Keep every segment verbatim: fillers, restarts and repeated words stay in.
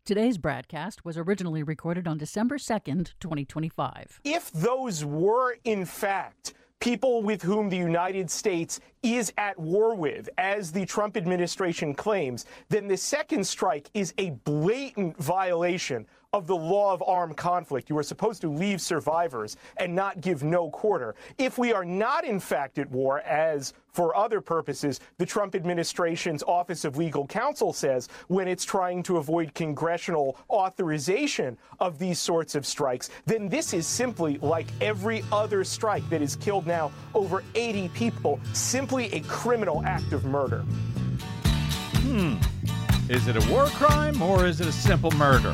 Today's broadcast was originally recorded on December second, twenty twenty-five. If those were, in fact, people with whom the United States is at war with, as the Trump administration claims, then the second strike is a blatant violation of the law of armed conflict. You are supposed to leave survivors and not give no quarter. If we are not, in fact, at war, as for other purposes, the Trump administration's Office of Legal Counsel says when it's trying to avoid congressional authorization of these sorts of strikes, then this is simply like every other strike that has killed now over eighty people, simply a criminal act of murder. Hmm. Is it a war crime or is it a simple murder?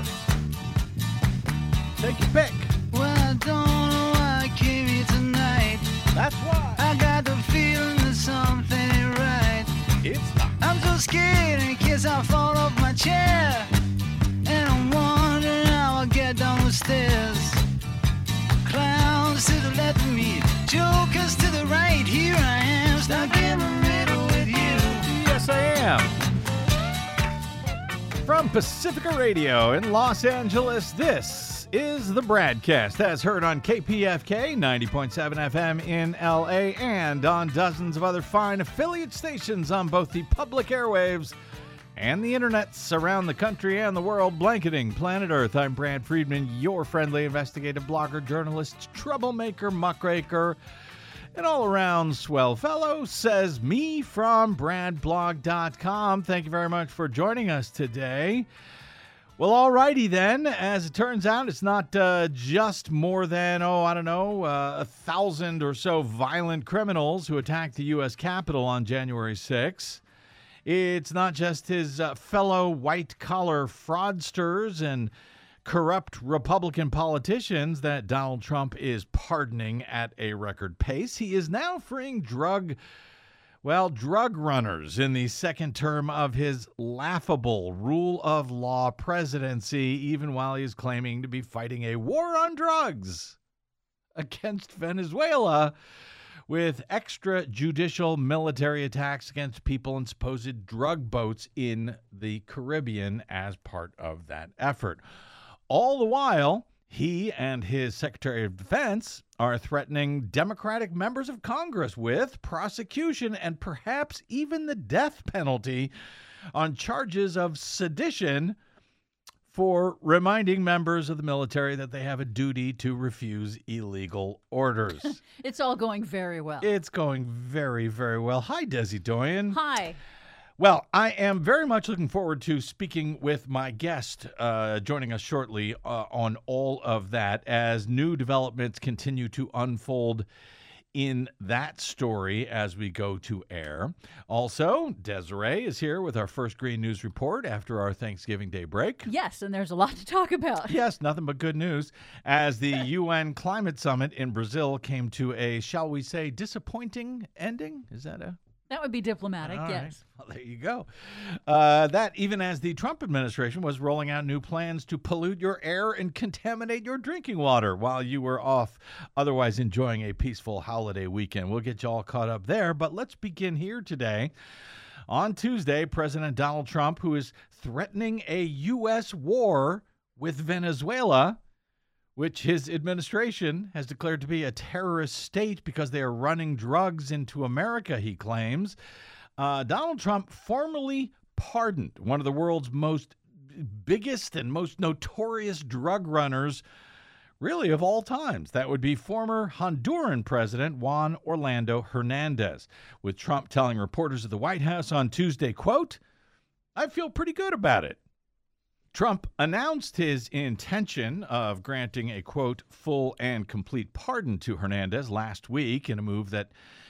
Take your pick. Well, I don't know why I came here tonight. That's why. I got the feeling that something ain't right. It's not. I'm so scared in case I fall off my chair. And I'm wondering how I'll get down the stairs. Clowns to the left of me, jokers to the right. Here I am, stuck in the middle with you. Yes, I am. From Pacifica Radio in Los Angeles, this is the Bradcast, as heard on K P F K ninety point seven F M in L A and on dozens of other fine affiliate stations on both the public airwaves and the internets around the country and the world, blanketing planet Earth. I'm Brad Friedman, your friendly investigative blogger, journalist, troublemaker, muckraker, and all-around swell fellow, says me from brad blog dot com. Thank you very much for joining us today. Well, alrighty then. As it turns out, it's not uh, just more than, oh, I don't know, uh, a thousand or so violent criminals who attacked the U S Capitol on January sixth. It's not just his uh, fellow white-collar fraudsters and corrupt Republican politicians that Donald Trump is pardoning at a record pace. He is now freeing drug Well, drug runners in the second term of his laughable rule of law presidency, even while he's claiming to be fighting a war on drugs against Venezuela with extrajudicial military attacks against people in supposed drug boats in the Caribbean as part of that effort. All the while, he and his Secretary of Defense are threatening Democratic members of Congress with prosecution and perhaps even the death penalty on charges of sedition for reminding members of the military that they have a duty to refuse illegal orders. It's all going very well. It's going very, very well. Hi, Desi Doyen. Hi. Well, I am very much looking forward to speaking with my guest uh, joining us shortly uh, on all of that as new developments continue to unfold in that story as we go to air. Also, Desiree is here with our first Green News Report after our Thanksgiving Day break. Yes, and there's a lot to talk about. Yes, nothing but good news as the U N Climate Summit in Brazil came to a, shall we say, disappointing ending? Is that a... That would be diplomatic, All yes. Right. Well, there you go. Uh, that even as the Trump administration was rolling out new plans to pollute your air and contaminate your drinking water while you were off otherwise enjoying a peaceful holiday weekend. We'll get you all caught up there, but let's begin here today. On Tuesday, President Donald Trump, who is threatening a U S war with Venezuela, which his administration has declared to be a terrorist state because they are running drugs into America, he claims. Uh, Donald Trump formally pardoned one of the world's most biggest and most notorious drug runners, really of all times. That would be former Honduran President Juan Orlando Hernandez, with Trump telling reporters at the White House on Tuesday, quote, "I feel pretty good about it." Trump announced his intention of granting a, quote, full and complete pardon to Hernandez last week in a move that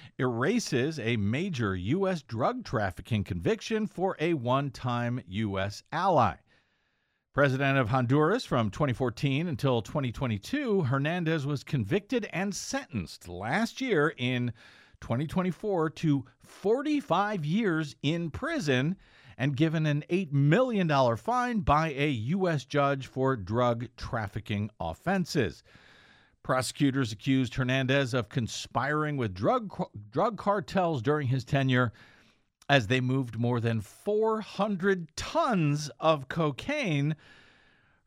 erases a major U S drug trafficking conviction for a one-time U S ally. President of Honduras from twenty fourteen until twenty twenty-two, Hernandez was convicted and sentenced last year in twenty twenty-four to forty-five years in prison and given an eight million dollars fine by a U S judge for drug trafficking offenses. Prosecutors accused Hernandez of conspiring with drug drug cartels during his tenure as they moved more than four hundred tons of cocaine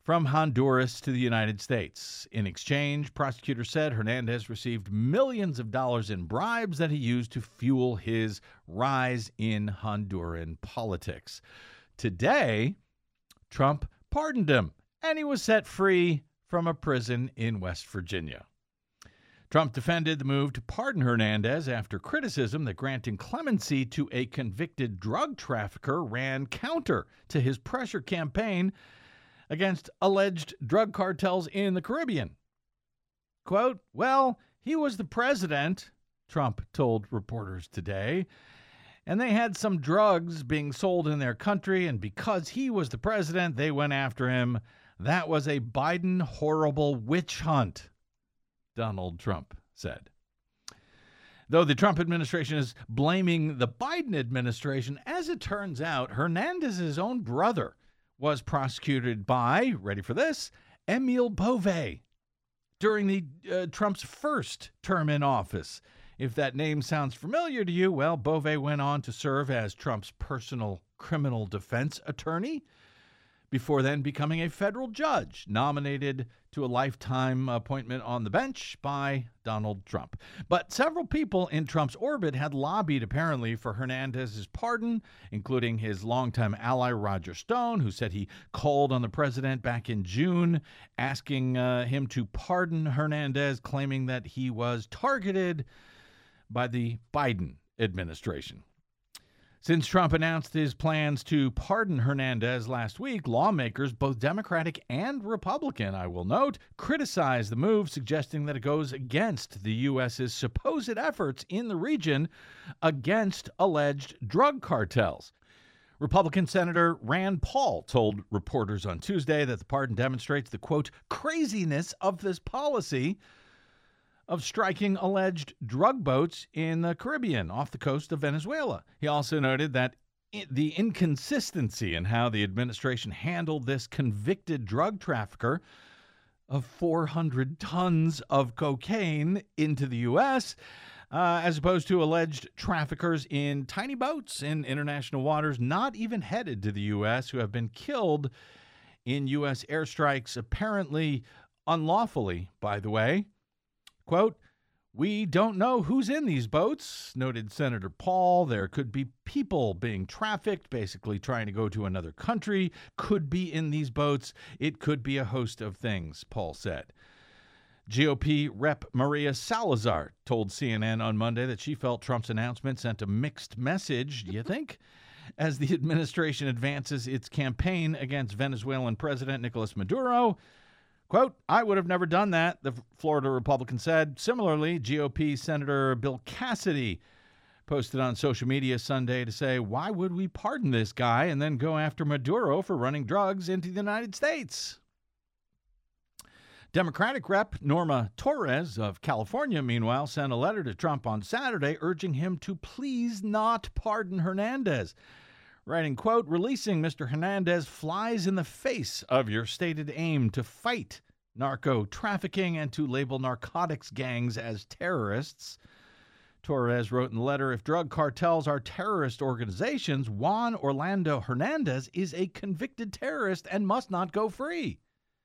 from Honduras to the United States. In exchange, prosecutors said Hernandez received millions of dollars in bribes that he used to fuel his rise in Honduran politics. Today, Trump pardoned him, and he was set free from a prison in West Virginia. Trump defended the move to pardon Hernandez after criticism that granting clemency to a convicted drug trafficker ran counter to his pressure campaign against alleged drug cartels in the Caribbean. Quote, well, he was the president, Trump told reporters today, and they had some drugs being sold in their country, and because he was the president, they went after him. That was a Biden horrible witch hunt, Donald Trump said. Though the Trump administration is blaming the Biden administration, as it turns out, Hernandez's own brother was prosecuted by, ready for this, Emil Bove during the uh, Trump's first term in office. If that name sounds familiar to you, well, Bove went on to serve as Trump's personal criminal defense attorney before then becoming a federal judge, nominated to a lifetime appointment on the bench by Donald Trump. But several people in Trump's orbit had lobbied, apparently, for Hernandez's pardon, including his longtime ally Roger Stone, who said he called on the president back in June, asking uh, him to pardon Hernandez, claiming that he was targeted by the Biden administration. Since Trump announced his plans to pardon Hernandez last week, lawmakers, both Democratic and Republican, I will note, criticized the move, suggesting that it goes against the U S's supposed efforts in the region against alleged drug cartels. Republican Senator Rand Paul told reporters on Tuesday that the pardon demonstrates the, quote, craziness of this policy of striking alleged drug boats in the Caribbean off the coast of Venezuela. He also noted that the inconsistency in how the administration handled this convicted drug trafficker of four hundred tons of cocaine into the U S, uh, as opposed to alleged traffickers in tiny boats in international waters not even headed to the U S who have been killed in U S airstrikes, apparently unlawfully, by the way. Quote, we don't know who's in these boats, noted Senator Paul. There could be people being trafficked, basically trying to go to another country, could be in these boats. It could be a host of things, Paul said. G O P Rep Maria Salazar told C N N on Monday that she felt Trump's announcement sent a mixed message, do you think, as the administration advances its campaign against Venezuelan President Nicolas Maduro. Quote, I would have never done that, the Florida Republican said. Similarly, G O P Senator Bill Cassidy posted on social media Sunday to say, why would we pardon this guy and then go after Maduro for running drugs into the United States? Democratic Rep Norma Torres of California, meanwhile, sent a letter to Trump on Saturday urging him to please not pardon Hernandez, writing, quote, releasing Mister Hernandez flies in the face of your stated aim to fight narco trafficking and to label narcotics gangs as terrorists. Torres wrote in the letter, if drug cartels are terrorist organizations, Juan Orlando Hernandez is a convicted terrorist and must not go free.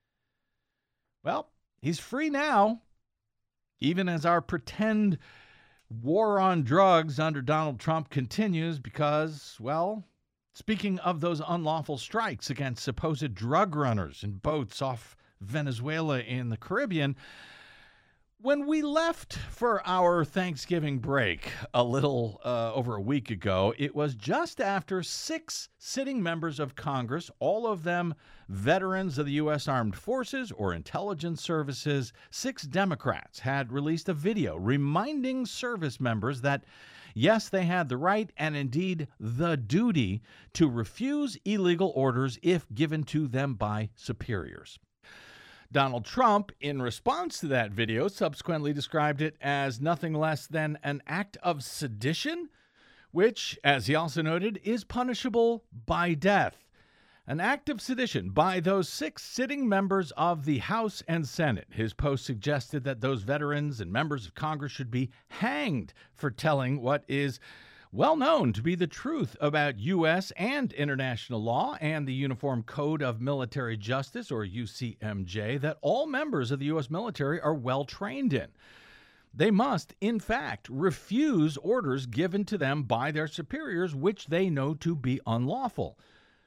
Well, he's free now, even as our pretend war on drugs under Donald Trump continues because, well, speaking of those unlawful strikes against supposed drug runners in boats off Venezuela in the Caribbean, when we left for our Thanksgiving break a little uh, over a week ago, it was just after six sitting members of Congress, all of them veterans of the U S Armed Forces or intelligence services, six Democrats had released a video reminding service members that yes, they had the right and indeed the duty to refuse illegal orders if given to them by superiors. Donald Trump, in response to that video, subsequently described it as nothing less than an act of sedition, which, as he also noted, is punishable by death. An act of sedition by those six sitting members of the House and Senate. His post suggested that those veterans and members of Congress should be hanged for telling what is well known to be the truth about U S and international law and the Uniform Code of Military Justice, or U C M J, that all members of the U S military are well trained in. They must, in fact, refuse orders given to them by their superiors, which they know to be unlawful.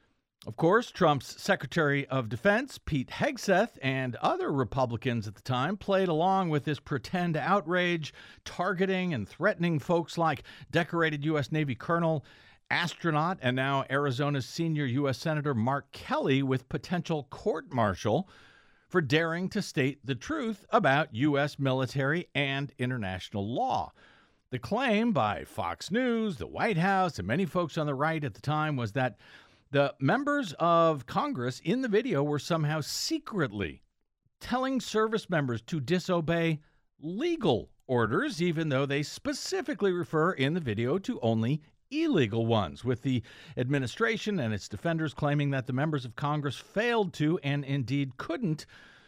Of course, Trump's Secretary of Defense, Pete Hegseth, and other Republicans at the time played along with this pretend outrage, targeting and threatening folks like decorated U S Navy Colonel, astronaut, and now Arizona's senior U S Senator Mark Kelly with potential court-martial for daring to state the truth about U S military and international law. The claim by Fox News, the White House, and many folks on the right at the time was that the members of Congress in the video were somehow secretly telling service members to disobey legal orders, even though they specifically refer in the video to only illegal ones, with the administration and its defenders claiming that the members of Congress failed to, and indeed couldn't,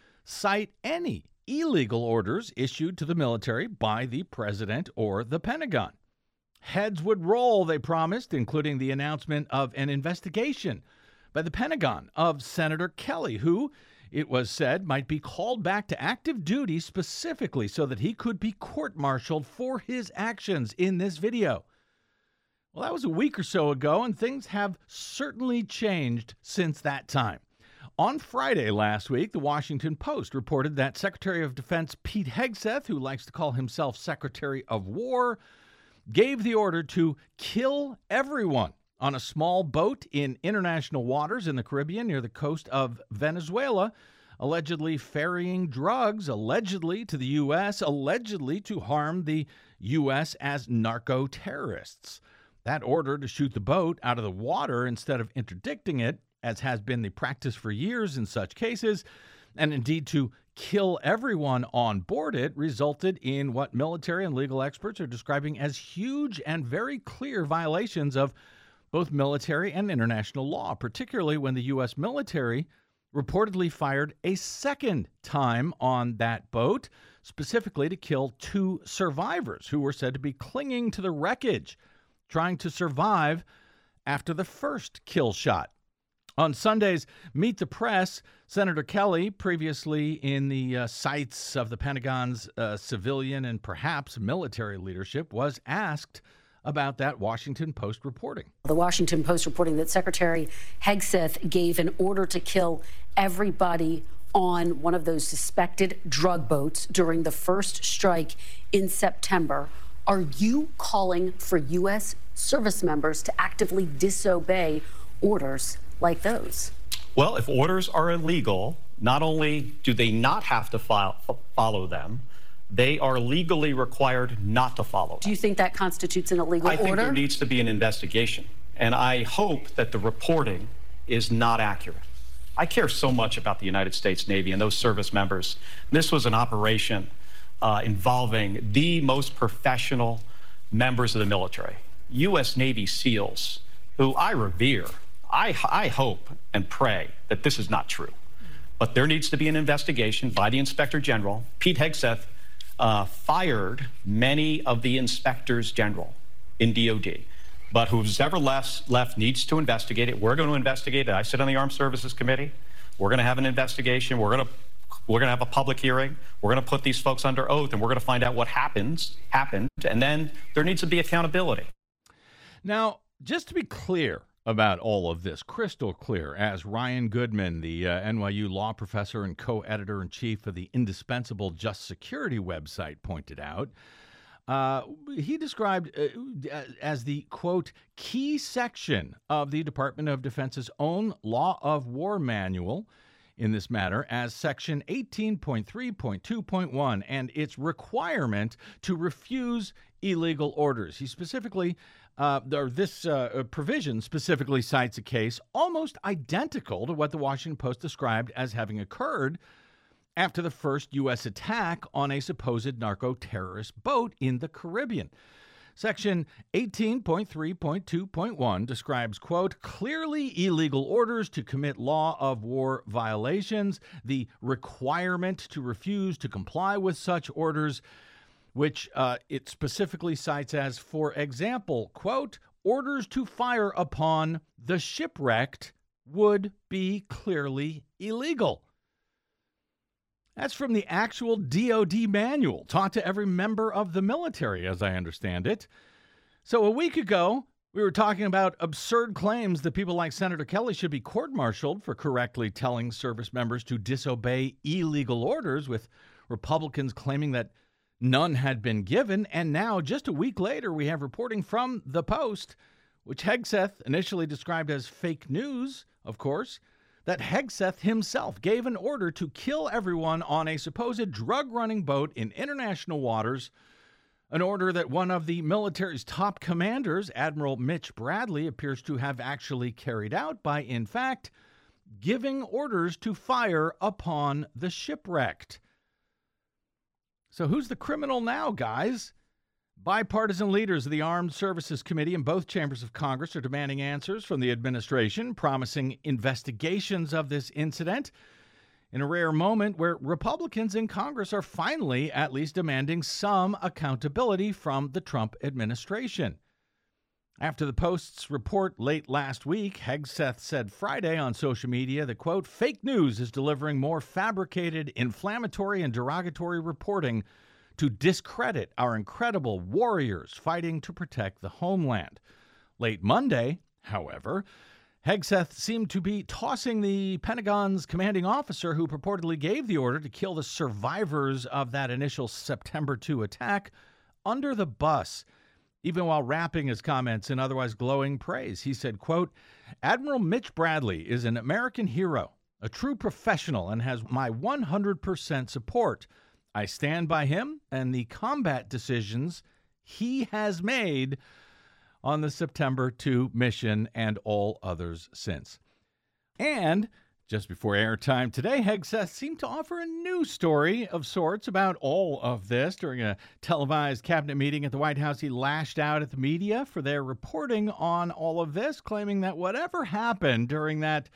cite any illegal orders issued to the military by the president or the Pentagon. Heads would roll, they promised, including the announcement of an investigation by the Pentagon of Senator Kelly, who, it was said, might be called back to active duty specifically so that he could be court-martialed for his actions in this video. Well, that was a week or so ago, and things have certainly changed since that time. On Friday last week, the Washington Post reported that Secretary of Defense Pete Hegseth, who likes to call himself Secretary of War, gave the order to kill everyone on a small boat in international waters in the Caribbean near the coast of Venezuela, allegedly ferrying drugs, allegedly to the U S, allegedly to harm the U S as narco-terrorists. That order to shoot the boat out of the water instead of interdicting it, as has been the practice for years in such cases, and indeed to kill everyone on board it, resulted in what military and legal experts are describing as huge and very clear violations of both military and international law, particularly when the U S military reportedly fired a second time on that boat, specifically to kill two survivors who were said to be clinging to the wreckage, trying to survive after the first kill shot. On Sunday's Meet the Press, Senator Kelly, previously in the uh, sights of the Pentagon's uh, civilian and perhaps military leadership, was asked about that Washington Post reporting. The Washington Post reporting that Secretary Hegseth gave an order to kill everybody on one of those suspected drug boats during the first strike in September. Are you calling for U S service members to actively disobey orders like those? Well, if orders are illegal, not only do they not have to file, follow them, they are legally required not to follow them. Do you think that constitutes an illegal I order? think there needs to be an investigation, and I hope that the reporting is not accurate. I care so much about the United States Navy and those service members. This was an operation uh, involving the most professional members of the military, U S Navy SEALs, who I revere. I, I hope and pray that this is not true. But there needs to be an investigation by the Inspector General. Pete Hegseth uh, fired many of the inspectors general in D O D. But who's ever left, left needs to investigate it. We're going to investigate it. I sit on the Armed Services Committee. We're going to have an investigation. We're going to we're going to have a public hearing. We're going to put these folks under oath, and we're going to find out what happens happened. And then there needs to be accountability. Now, just to be clear about all of this, crystal clear, as Ryan Goodman, the uh, N Y U law professor and co-editor-in-chief of the indispensable Just Security website, pointed out, uh, he described uh, as the, quote, key section of the Department of Defense's own Law of War manual in this matter as Section eighteen point three point two point one and its requirement to refuse illegal orders. He specifically Uh, or this uh, provision specifically cites a case almost identical to what the Washington Post described as having occurred after the first U S attack on a supposed narco-terrorist boat in the Caribbean. Section eighteen point three point two point one describes, quote, clearly illegal orders to commit law of war violations, the requirement to refuse to comply with such orders, which uh, it specifically cites as, for example, quote, orders to fire upon the shipwrecked would be clearly illegal. That's from the actual D O D manual, taught to every member of the military, as I understand it. So a week ago, we were talking about absurd claims that people like Senator Kelly should be court-martialed for correctly telling service members to disobey illegal orders, with Republicans claiming that none had been given. And now, just a week later, we have reporting from The Post, which Hegseth initially described as fake news, of course, that Hegseth himself gave an order to kill everyone on a supposed drug-running boat in international waters, an order that one of the military's top commanders, Admiral Mitch Bradley, appears to have actually carried out by, in fact, giving orders to fire upon the shipwrecked. So who's the criminal now, guys? Bipartisan leaders of the Armed Services Committee in both chambers of Congress are demanding answers from the administration, promising investigations of this incident, in a rare moment where Republicans in Congress are finally at least demanding some accountability from the Trump administration. After the Post's report late last week, Hegseth said Friday on social media that, quote, fake news is delivering more fabricated, inflammatory, and derogatory reporting to discredit our incredible warriors fighting to protect the homeland. Late Monday, however, Hegseth seemed to be tossing the Pentagon's commanding officer who purportedly gave the order to kill the survivors of that initial September second attack under the bus. Even while wrapping his comments in otherwise glowing praise, he said, quote, Admiral Mitch Bradley is an American hero, a true professional, and has my one hundred percent support. I stand by him and the combat decisions he has made on the September second mission and all others since. And just before airtime today, Hegseth seemed to offer a new story of sorts about all of this. During a televised cabinet meeting at the White House, he lashed out at the media for their reporting on all of this, claiming that whatever happened during that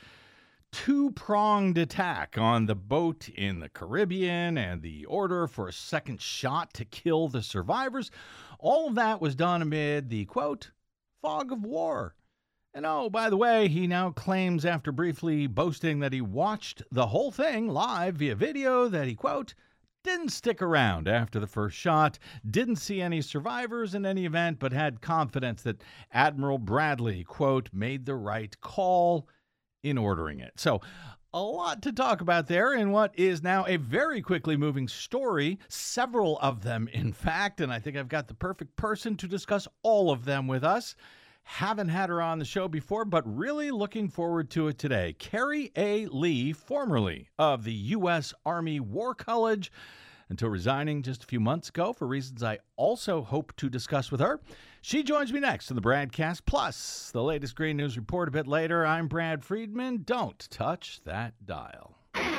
two-pronged attack on the boat in the Caribbean and the order for a second shot to kill the survivors, all of that was done amid the, quote, fog of war. And oh, by the way, he now claims, after briefly boasting that he watched the whole thing live via video, that he, quote, didn't stick around after the first shot, didn't see any survivors in any event, but had confidence that Admiral Bradley, quote, made the right call in ordering it. So a lot to talk about there in what is now a very quickly moving story, several of them, in fact, and I think I've got the perfect person to discuss all of them with us. Haven't had her on the show before, but really looking forward to it today. Carrie A. Lee, formerly of the U S Army War College, until resigning just a few months ago for reasons I also hope to discuss with her. She joins me next in the BradCast, plus the latest Green News Report a bit later. I'm Brad Friedman. Don't touch that dial.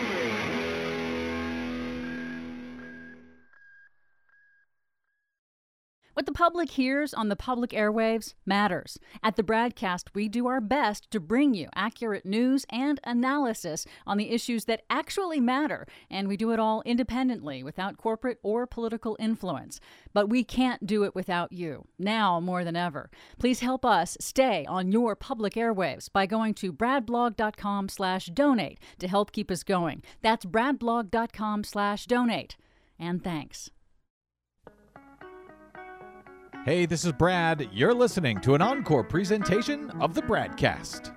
What the public hears on the public airwaves matters. At the BradCast, we do our best to bring you accurate news and analysis on the issues that actually matter, and we do it all independently, without corporate or political influence. But we can't do it without you, now more than ever. Please help us stay on your public airwaves by going to bradblog.com slash donate to help keep us going. That's bradblog.com slash donate. And thanks. Hey, this is Brad. You're listening to an encore presentation of the BradCast.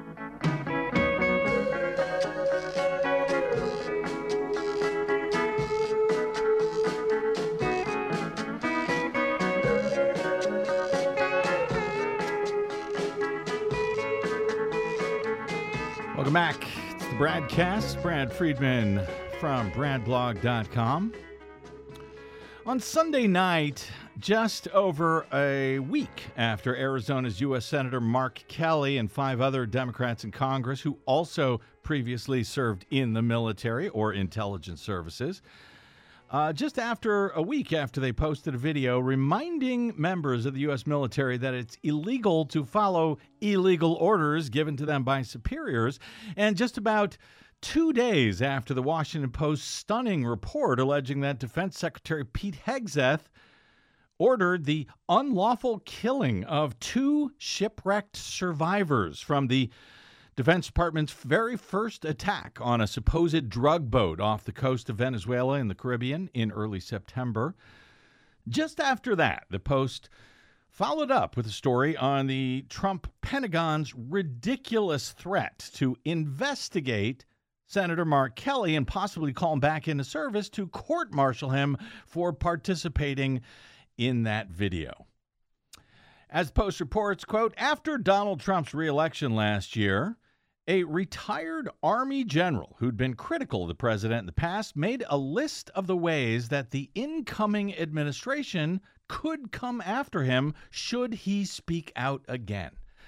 Welcome back. It's the BradCast. Brad Friedman from bradblog dot com. On Sunday night, just over a week after Arizona's U S Senator Mark Kelly and five other Democrats in Congress who also previously served in the military or intelligence services, uh, just after a week after they posted a video reminding members of the U S military that it's illegal to follow illegal orders given to them by superiors, and just about two days after the Washington Post's stunning report alleging that Defense Secretary Pete Hegseth ordered the unlawful killing of two shipwrecked survivors from the Defense Department's very first attack on a supposed drug boat off the coast of Venezuela in the Caribbean in early September. Just after that, the Post followed up with a story on the Trump Pentagon's ridiculous threat to investigate Senator Mark Kelly and possibly call him back into service to court-martial him for participating in that video. As the Post reports, quote, after Donald Trump's reelection last year, a retired Army general who'd been critical of the president in the past made a list of the ways that the incoming administration could come after him should he speak out again.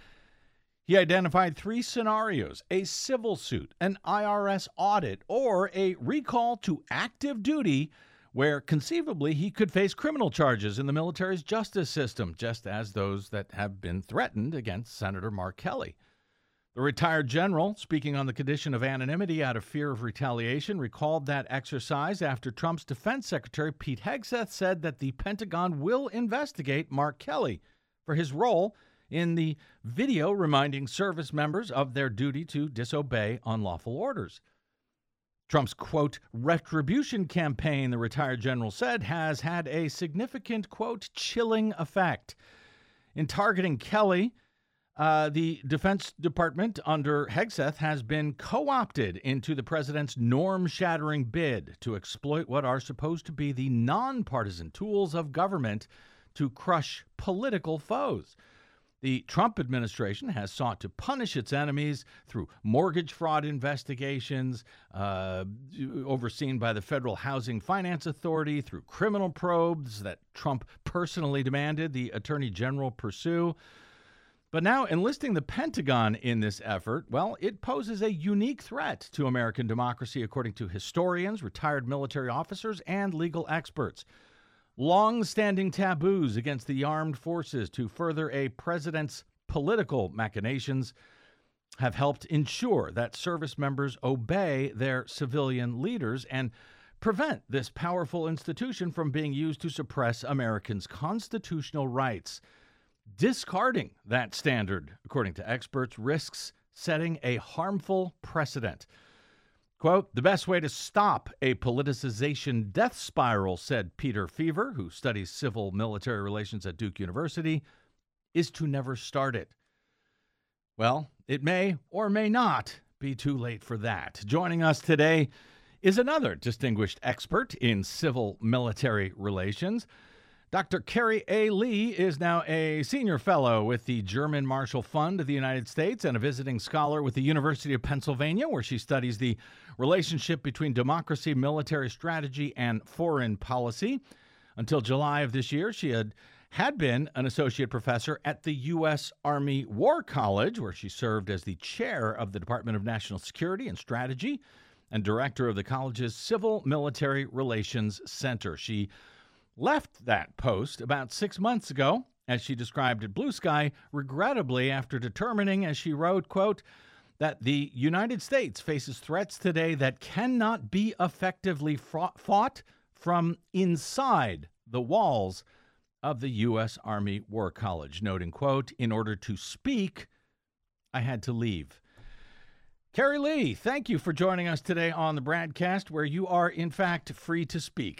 He identified three scenarios: a civil suit, an I R S audit, or a recall to active duty, where conceivably he could face criminal charges in the military's justice system, just as those that have been threatened against Senator Mark Kelly. The retired general, speaking on the condition of anonymity out of fear of retaliation, recalled that exercise after Trump's defense secretary, Pete Hegseth, said that the Pentagon will investigate Mark Kelly for his role in the video reminding service members of their duty to disobey unlawful orders. Trump's, quote, retribution campaign, the retired general said, has had a significant, quote, chilling effect. In targeting Kelly, Uh, the Defense Department under Hegseth has been co-opted into the president's norm-shattering bid to exploit what are supposed to be the nonpartisan tools of government to crush political foes. The Trump administration has sought to punish its enemies through mortgage fraud investigations, uh, overseen by the Federal Housing Finance Authority, through criminal probes that Trump personally demanded the Attorney General pursue. But now enlisting the Pentagon in this effort, well, it poses a unique threat to American democracy, according to historians, retired military officers, and legal experts. Long-standing taboos against the armed forces to further a president's political machinations have helped ensure that service members obey their civilian leaders and prevent this powerful institution from being used to suppress Americans' constitutional rights. Discarding that standard, according to experts, risks setting a harmful precedent. Quote, the best way to stop a politicization death spiral, said Peter Feaver, who studies civil military relations at Duke University, is to never start it. Well, it may or may not be too late for that. Joining us today is another distinguished expert in civil military relations. Doctor Carrie A. Lee is now a senior fellow with the German Marshall Fund of the United States and a visiting scholar with the University of Pennsylvania, where she studies the relationship between democracy, military strategy, and foreign policy. Until July of this year, she had, had been an associate professor at the U S Army War College, where she served as the chair of the Department of National Security and Strategy and director of the college's Civil Military Relations Center. She left that post about six months ago, as she described at Blue Sky, regrettably after determining, as she wrote, quote, that the United States faces threats today that cannot be effectively fought from inside the walls of the U S Army War College, noting, quote, in order to speak, I had to leave. Carrie Lee, thank you for joining us today on the Bradcast, where you are, in fact, free to speak.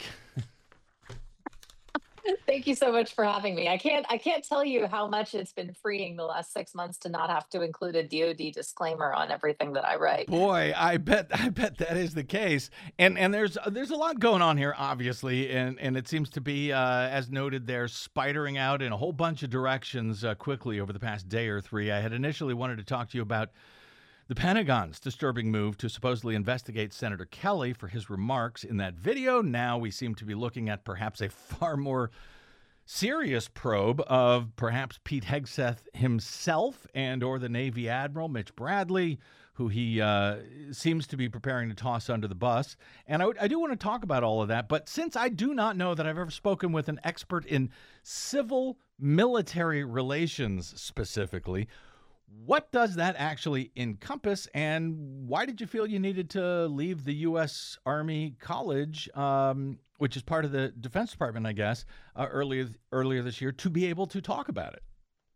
Thank you so much for having me. I can't I can't tell you how much it's been freeing the last six months to not have to include a D O D disclaimer on everything that I write. Boy, I bet I bet that is the case. And and there's there's a lot going on here, obviously, and and it seems to be, uh, as noted there, spidering out in a whole bunch of directions uh, quickly over the past day or three. I had initially wanted to talk to you about the Pentagon's disturbing move to supposedly investigate Senator Kelly for his remarks in that video. Now we seem to be looking at perhaps a far more serious probe of perhaps Pete Hegseth himself and or the Navy Admiral Mitch Bradley, who he uh, seems to be preparing to toss under the bus. And I, I do want to talk about all of that. But since I do not know that I've ever spoken with an expert in civil military relations specifically, What does that actually encompass, and why did you feel you needed to leave the U S Army College, um, which is part of the Defense Department, I guess, uh, earlier earlier this year, to be able to talk about it?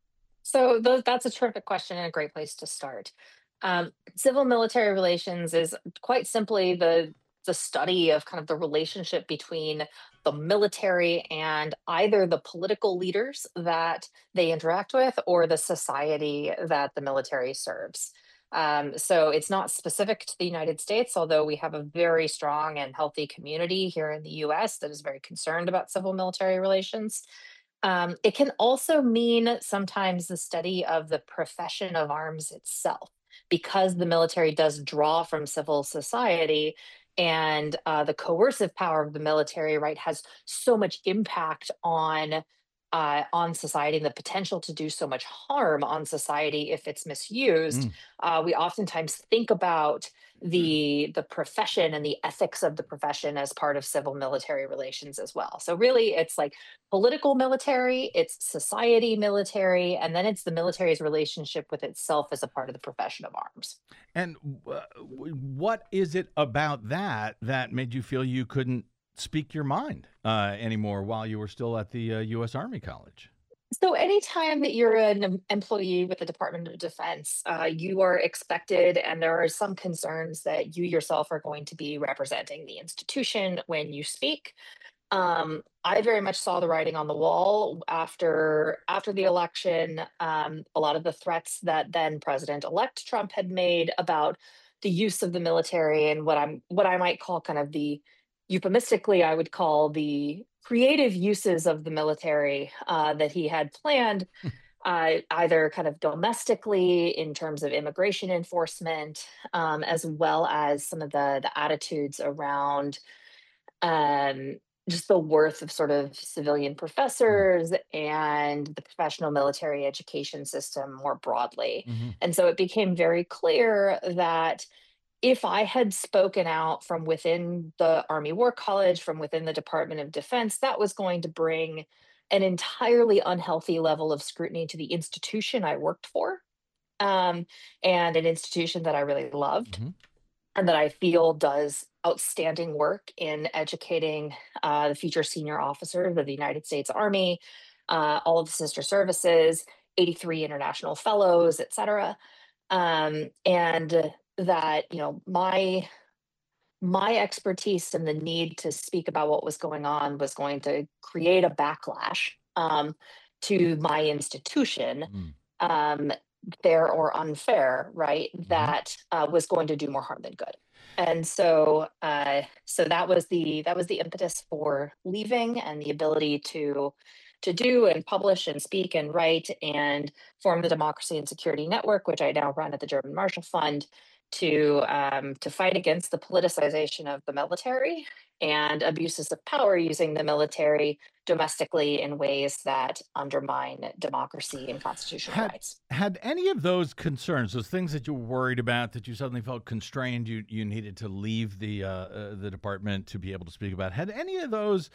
So tho- that's a terrific question and a great place to start. Um, civil military relations is quite simply the the study of kind of the relationship between the military and either the political leaders that they interact with or the society that the military serves. Um, so it's not specific to the United States, although we have a very strong and healthy community here in the U S that is very concerned about civil military relations. Um, it can also mean sometimes the study of the profession of arms itself, because the military does draw from civil society and uh, the coercive power of the military, right, has so much impact on uh, on society and the potential to do so much harm on society if it's misused. Mm. Uh, we oftentimes think about the the profession and the ethics of the profession as part of civil military relations as well. So really, it's like political military, it's society military, and then it's the military's relationship with itself as a part of the profession of arms. And uh, w- what is it about that that made you feel you couldn't speak your mind uh, anymore while you were still at the uh, U S Army College? So anytime that you're an em- employee with the Department of Defense, uh, you are expected, and there are some concerns that you yourself are going to be representing the institution when you speak. Um, I very much saw the writing on the wall after after the election. Um, a lot of the threats that then President-elect Trump had made about the use of the military and what I'm what I might call kind of the euphemistically, I would call the creative uses of the military uh, that he had planned, uh, either kind of domestically in terms of immigration enforcement, um, as well as some of the the attitudes around um, just the worth of sort of civilian professors and the professional military education system more broadly. Mm-hmm. And so it became very clear that if I had spoken out from within the Army War College, from within the Department of Defense, that was going to bring an entirely unhealthy level of scrutiny to the institution I worked for, um, and an institution that I really loved Mm-hmm. and that I feel does outstanding work in educating uh, the future senior officers of the United States Army, uh, all of the sister services, eighty-three international fellows, et cetera. Um, and that, you know, my my expertise and the need to speak about what was going on was going to create a backlash um, to my institution, Mm. um, fair or unfair, right? Mm-hmm. That uh, was going to do more harm than good. And so, uh, so that was the that was the impetus for leaving and the ability to to do and publish and speak and write and form the Democracy and Security Network, which I now run at the German Marshall Fund, to um, to fight against the politicization of the military and abuses of power using the military domestically in ways that undermine democracy and constitutional Had rights. had any of those concerns, those things that you were worried about, that you suddenly felt constrained, you you needed to leave the uh, uh, the department to be able to speak about, had any of those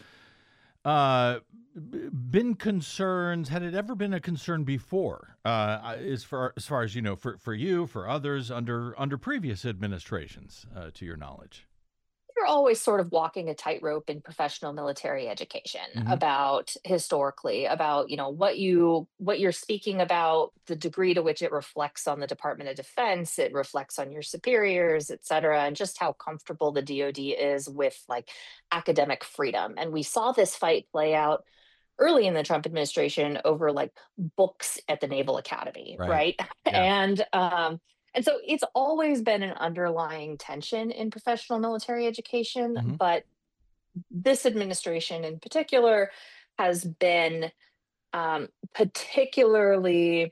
uh, b- been concerns? Had it ever been a concern before, uh, as far as far as you know, for, for you, for others under under previous administrations, uh, to your knowledge? You're always sort of walking a tightrope in professional military education Mm-hmm. about historically about you know what you what you're speaking about, the degree to which it reflects on the Department of Defense, it reflects on your superiors, et cetera, and just how comfortable the D O D is with like academic freedom. And we saw this fight play out early in the Trump administration over like books at the Naval Academy, Right. right? Yeah. and um, and so it's always been an underlying tension in professional military education, Mm-hmm. but this administration in particular has been um, particularly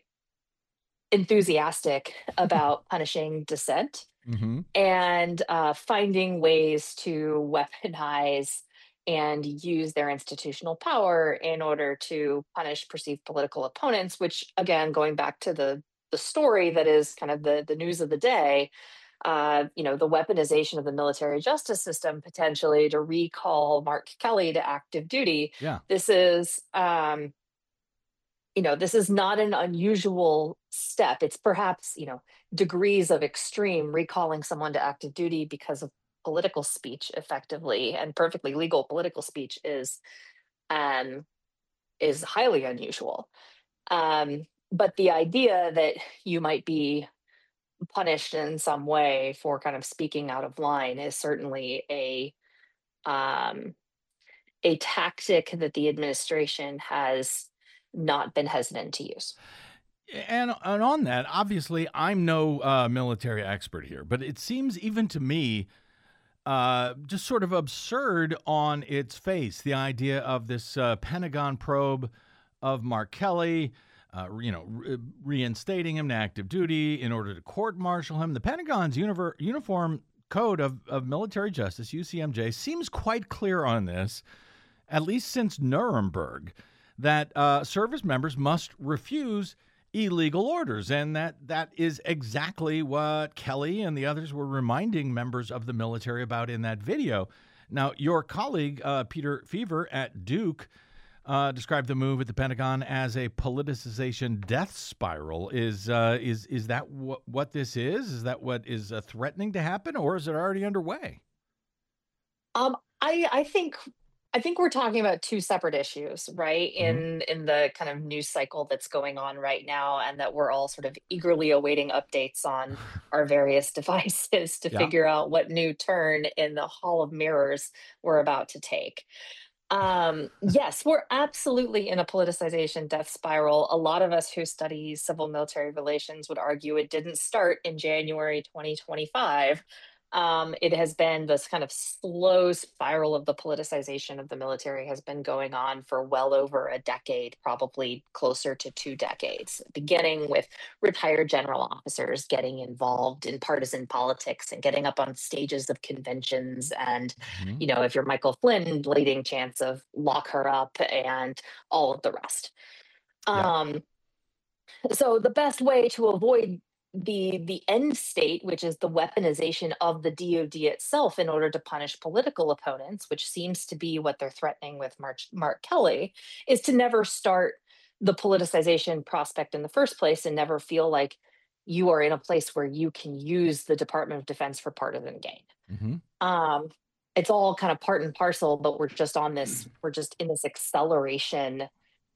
enthusiastic about punishing dissent Mm-hmm. and uh, finding ways to weaponize and use their institutional power in order to punish perceived political opponents, which again, going back to the the story that is kind of the the news of the day, uh, you know, the weaponization of the military justice system potentially to recall Mark Kelly to active duty. Yeah. This is um, you know, this is not an unusual step. It's perhaps, you know, degrees of extreme. Recalling someone to active duty because of political speech, effectively, and perfectly legal political speech, is um, is highly unusual. Um, but the idea that you might be punished in some way for kind of speaking out of line is certainly a um, a tactic that the administration has not been hesitant to use. And, and on that, obviously, I'm no uh, military expert here, but it seems even to me uh, just sort of absurd on its face, the idea of this uh, Pentagon probe of Mark Kelly, uh, you know, re- reinstating him to active duty in order to court-martial him. The Pentagon's univer- Uniform Code of, of Military Justice, U C M J, seems quite clear on this, at least since Nuremberg, that uh, service members must refuse illegal orders. And that that is exactly what Kelly and the others were reminding members of the military about in that video. Now, your colleague, uh, Peter Feaver at Duke, uh, described the move at the Pentagon as a politicization death spiral. Is uh, is is that w- what this is? Is that what is uh, threatening to happen, or is it already underway? Um, I I think I think we're talking about two separate issues, right? Mm-hmm. In in the kind of news cycle that's going on right now, and that we're all sort of eagerly awaiting updates on our various devices to Yeah. figure out what new turn in the Hall of Mirrors we're about to take. Um, yes, we're absolutely in a politicization death spiral. A lot of us who study civil military relations would argue it didn't start in January twenty twenty-five. Um, it has been this kind of slow spiral of the politicization of the military has been going on for well over a decade, probably closer to two decades, beginning with retired general officers getting involved in partisan politics and getting up on stages of conventions. And, Mhm. you know, if you're Michael Flynn, bleeding chance of lock her up and all of the rest. Yeah. Um, so the best way to avoid the the end state, which is the weaponization of the D O D itself in order to punish political opponents, which seems to be what they're threatening with Mark, Mark Kelly, is to never start the politicization prospect in the first place and never feel like you are in a place where you can use the Department of Defense for partisan gain. Mhm. Um, it's all kind of part and parcel, but we're just on this, we're just in this acceleration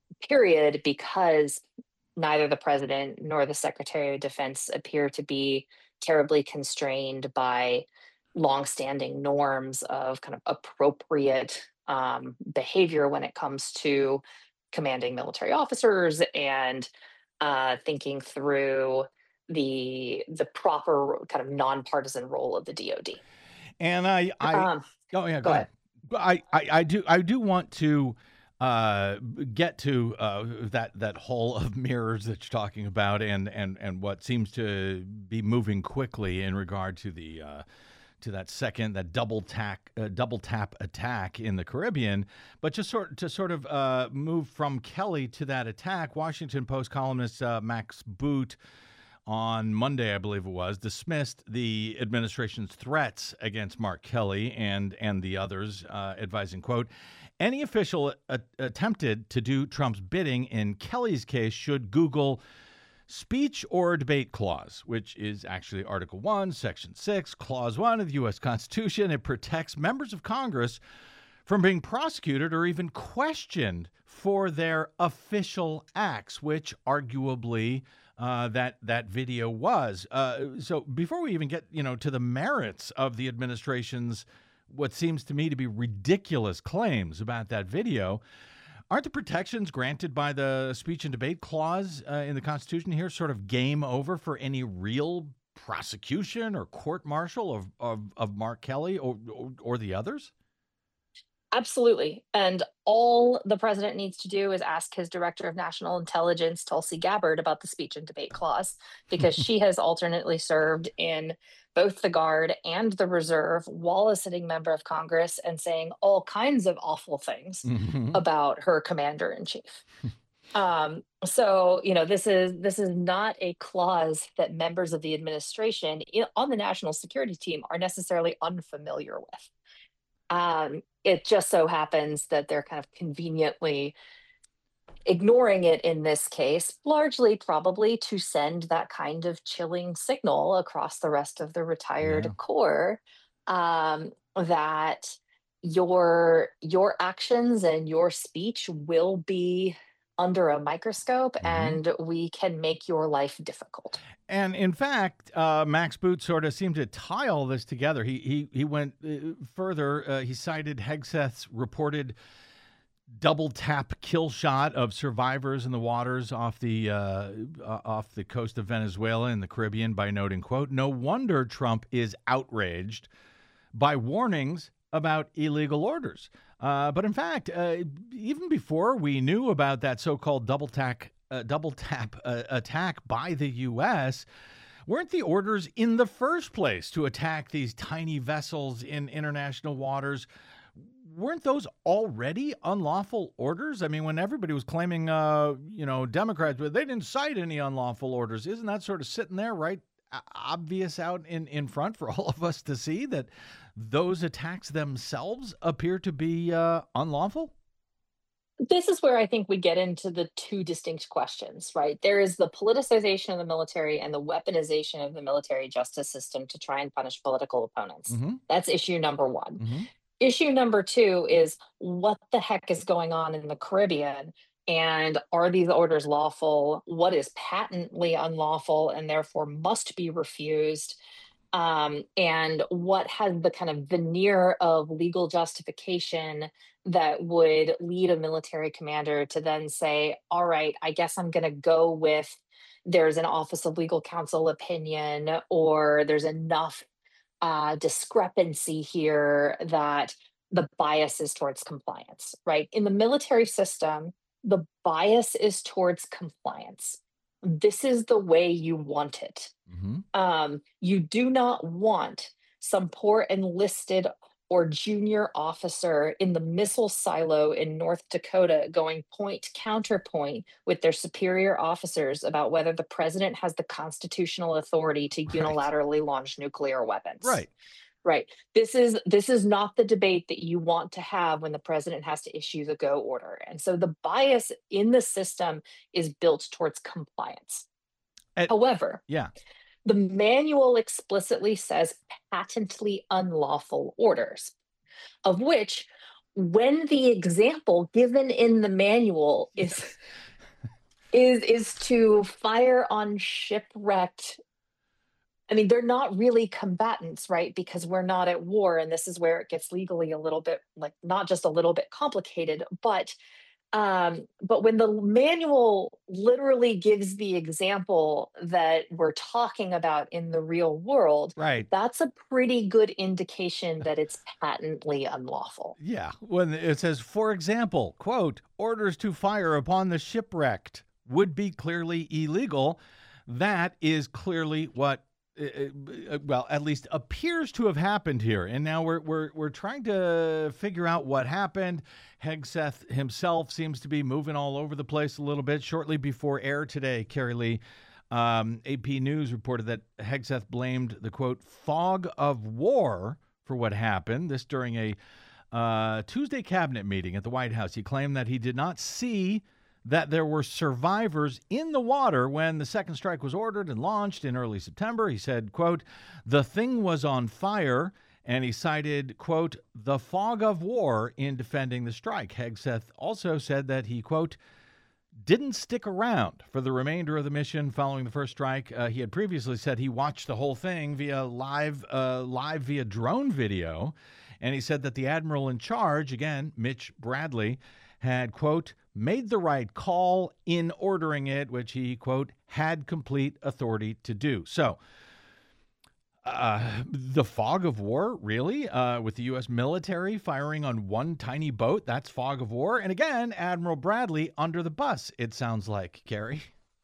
period because neither the president nor the Secretary of Defense appear to be terribly constrained by longstanding norms of kind of appropriate um, behavior when it comes to commanding military officers and uh, thinking through the the proper kind of nonpartisan role of the D O D. And I, I, Um, oh yeah, go go ahead. But I, I, I do, I do want to uh, get to uh, that that hall of mirrors that you're talking about, and and and what seems to be moving quickly in regard to the uh, to that second that double tack uh, double tap attack in the Caribbean. But just sort to sort of uh, move from Kelly to that attack, Washington Post columnist uh, Max Boot on Monday, I believe it was, dismissed the administration's threats against Mark Kelly and and the others, uh, advising, quote, any official a- attempted to do Trump's bidding in Kelly's case should Google speech or debate clause, which is actually Article one, Section six, Clause one of the U S Constitution. It protects members of Congress from being prosecuted or even questioned for their official acts, which arguably uh, that that video was. Uh, so before we even get, you know, to the merits of the administration's what seems to me to be ridiculous claims about that video, aren't the protections granted by the speech and debate clause uh, in the Constitution here sort of game over for any real prosecution or court martial of, of, of Mark Kelly or, or or the others? Absolutely. And all the president needs to do is ask his director of national intelligence, Tulsi Gabbard, about the speech and debate clause, because she has alternately served in both the Guard and the Reserve while a sitting member of Congress and saying all kinds of awful things Mhm. about her commander in chief. Um, so, you know, this is this is not a clause that members of the administration i- on the national security team are necessarily unfamiliar with. Um, it just so happens that they're kind of conveniently ignoring it in this case, largely probably to send that kind of chilling signal across the rest of the retired Yeah. Corps, um, that your your actions and your speech will be under a microscope, hmm and we can make your life difficult. And in fact, uh, Max Boot sort of seemed to tie all this together. He he he went uh, further. Uh, he cited Hegseth's reported double tap kill shot of survivors in the waters off the uh, uh, off the coast of Venezuela in the Caribbean by noting, "quote No wonder Trump is outraged by warnings about illegal orders." Uh, but in fact, uh, even before we knew about that so-called double tap uh, double tap uh, attack by the U S, weren't the orders in the first place to attack these tiny vessels in international waters? Weren't those already unlawful orders? I mean, when everybody was claiming, uh, you know, Democrats, but they didn't cite any unlawful orders. Isn't that sort of sitting there, right, o- obvious out in, in front for all of us to see that those attacks themselves appear to be uh, unlawful? This is where I think we get into the two distinct questions, right? There is the politicization of the military and the weaponization of the military justice system to try and punish political opponents. Mm-hmm. That's issue number one. Mm-hmm. Issue number two is what the heck is going on in the Caribbean? And are these orders lawful? What is patently unlawful and therefore must be refused? Um, and what has the kind of veneer of legal justification that would lead a military commander to then say, all right, I guess I'm going to go with there's an Office of Legal Counsel opinion, or there's enough uh, discrepancy here that the bias is towards compliance, right? In the military system, the bias is towards compliance. This is the way you want it. Mm-hmm. Um, you do not want some poor enlisted or junior officer in the missile silo in North Dakota going point counterpoint with their superior officers about whether the president has the constitutional authority to Right. unilaterally launch nuclear weapons. Right. Right. This is this is not the debate that you want to have when the president has to issue the go order. And so the bias in the system is built towards compliance. And- However, Yeah. the manual explicitly says patently unlawful orders, of which, when the example given in the manual is is is to fire on shipwrecked. I mean, they're not really combatants, right? Because we're not at war, and this is where it gets legally a little bit, like, not just a little bit complicated, but um, but when the manual literally gives the example that we're talking about in the real world, Right. that's a pretty good indication that it's patently unlawful. Yeah. When it says, for example, quote, orders to fire upon the shipwrecked would be clearly illegal. That is clearly what, uh, uh, well, at least appears to have happened here. And now we're we're we're trying to figure out what happened. Hegseth himself seems to be moving all over the place a little bit. Shortly before air today, Carrie Lee, um, A P News reported that Hegseth blamed the, quote, fog of war for what happened. This during a uh, Tuesday cabinet meeting at the White House. He claimed that he did not see that there were survivors in the water when the second strike was ordered and launched in early September. He said, quote, the thing was on fire. And he cited, quote, the fog of war in defending the strike. Hegseth also said that he, quote, didn't stick around for the remainder of the mission following the first strike. Uh, he had previously said he watched the whole thing via live, uh, live via drone video. And he said that the admiral in charge, again, Mitch Bradley, had, quote, made the right call in ordering it, which he, quote, had complete authority to do. So, Uh, the fog of war, really? Uh, with the U S military firing on one tiny boat, that's fog of war. And again, Admiral Bradley under the bus, it sounds like, Carrie.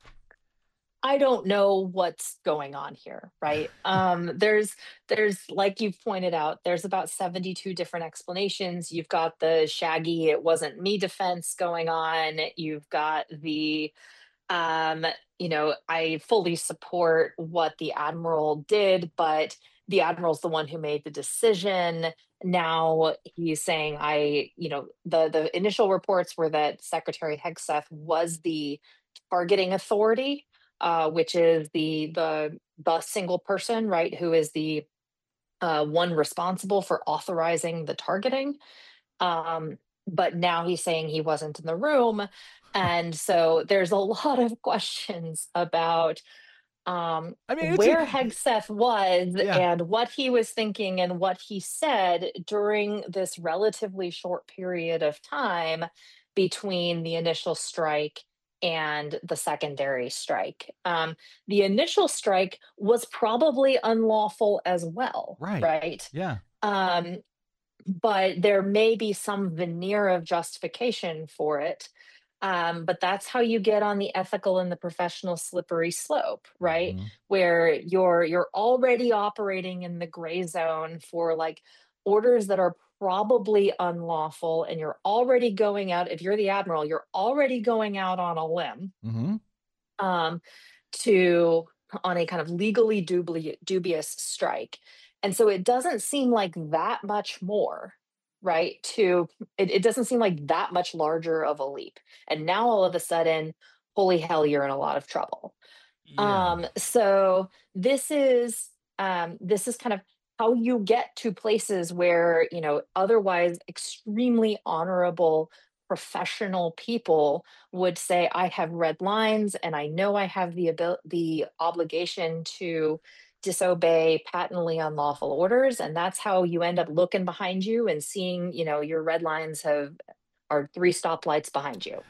I don't know what's going on here, right? Um, there's, there's, like you've pointed out, there's about seventy-two different explanations. You've got the shaggy, it wasn't me defense going on. You've got the, um, you know, I fully support what the admiral did, but the admiral's the one who made the decision. Now he's saying, I, you know, the the initial reports were that Secretary Hegseth was the targeting authority, uh, which is the the the single person, right, who is the uh, one responsible for authorizing the targeting. Um, but now he's saying he wasn't in the room. And so there's a lot of questions about um, I mean, it's where a, Hegseth was yeah. and what he was thinking and what he said during this relatively short period of time between the initial strike and the secondary strike. Um, the initial strike was probably unlawful as well, Right. right? Yeah. Um, but there may be some veneer of justification for it. Um, but that's how you get on the ethical and the professional slippery slope, right? Mhm. Where you're you're already operating in the gray zone for like orders that are probably unlawful, and you're already going out. If you're the admiral, you're already going out on a limb Mhm. um, to on a kind of legally dubli- dubious strike. And so it doesn't seem like that much more, right? To it, it doesn't seem like that much larger of a leap. And now all of a sudden, holy hell, you're in a lot of trouble. Yeah. Um, so this is um, this is kind of how you get to places where, you know, otherwise extremely honorable professional people would say, I have red lines and I know I have the abil- the obligation to disobey patently unlawful orders. And that's how you end up looking behind you and seeing, you know, your red lines have are three stoplights behind you.